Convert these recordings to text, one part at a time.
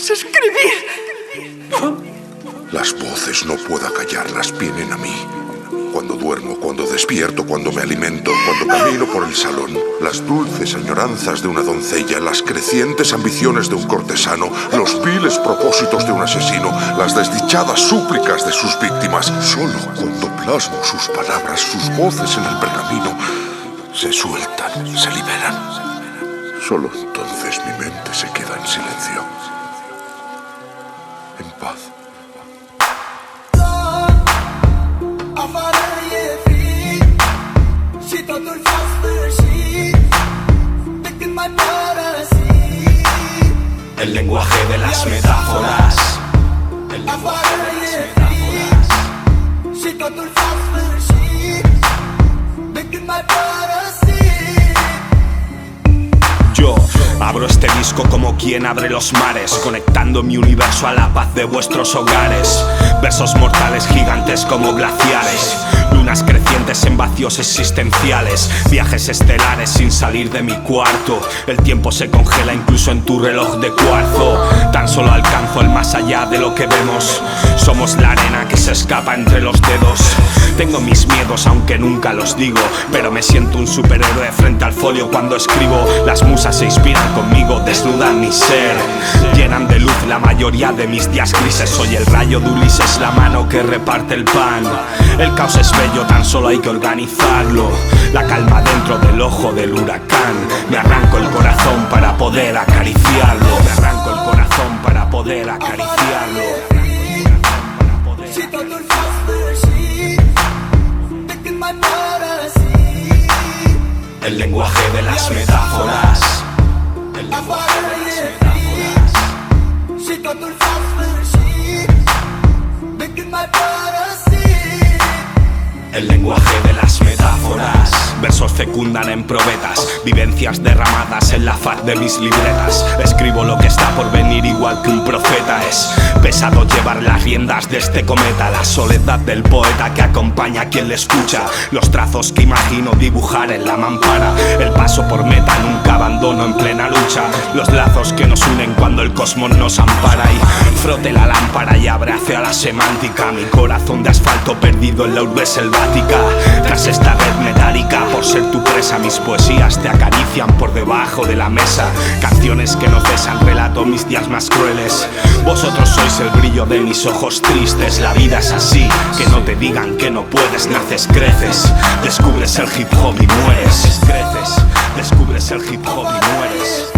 sabemos escribir. Las voces no puedo callarlas, vienen a mí. Cuando duermo, cuando despierto, cuando me alimento, cuando camino por el salón. Las dulces añoranzas de una doncella, las crecientes ambiciones de un cortesano, los viles propósitos de un asesino, las desdichadas súplicas de sus víctimas. Solo cuando plasmo sus palabras, sus voces en el pergamino, se sueltan, se liberan. Solo entonces mi mente se queda en silencio, en paz. El lenguaje de las metáforas. El lenguaje de las metáforas. Yo abro este disco como quien abre los mares, conectando mi universo a la paz de vuestros hogares. Versos mortales gigantes como glaciares, lunas crecientes en vacíos existenciales, viajes estelares sin salir de mi cuarto. El tiempo se congela incluso en tu reloj de cuarzo. Tan solo alcanzo el más allá de lo que vemos. Somos la arena que se escapa entre los dedos. Tengo mis miedos aunque nunca los digo, pero me siento un superhéroe frente al folio cuando escribo. Las musas se inspiran conmigo, desnudan mi ser, llenan de luz la mayoría de mis días grises. Soy el rayo de Ulises, la mano que reparte el pan. El caos es bello, tan solo hay que organizarlo. La calma dentro del ojo del huracán. Me arranco el corazón para poder acariciarlo. Me arranco el corazón para poder acariciarlo. El lenguaje de las metáforas. El lenguaje de las metáforas. El lenguaje de las metáforas. Versos fecundan en probetas, vivencias derramadas en la faz de mis libretas. Escribo lo que está por venir igual que un profeta. Es pesado llevar las riendas de este cometa, la soledad del poeta que acompaña a quien le escucha, los trazos que imagino dibujar en la mampara, el paso por meta, nunca abandono en plena lucha, los lazos que nos unen cuando el cosmos nos ampara. Y frote la lámpara y abrace a la semántica, mi corazón de asfalto perdido en la urbe selvática. Tras esta red metálica, por ser tu presa, mis poesías te acarician por debajo de la mesa. Canciones que no cesan, relato mis días más crueles. Vosotros sois el brillo de mis ojos tristes. La vida es así, que no te digan que no puedes. Naces, creces, descubres el hip hop y mueres. Creces, descubres el hip hop y mueres.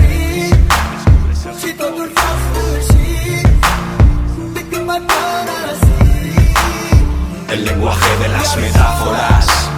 El lenguaje de las metáforas.